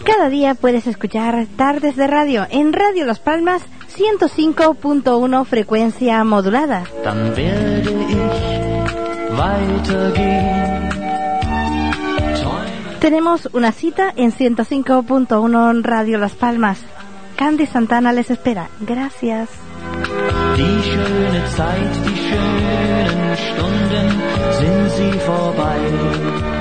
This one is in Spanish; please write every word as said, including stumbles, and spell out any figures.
Cada día puedes escuchar Tardes de Radio en Radio Las Palmas ciento cinco punto uno frecuencia modulada. Dann werde ich weitergehen. Tenemos una cita en ciento cinco punto uno en Radio Las Palmas. Candy Santana les espera. Gracias. Die schöne Zeit, die schönen Stunden sind sie vorbei.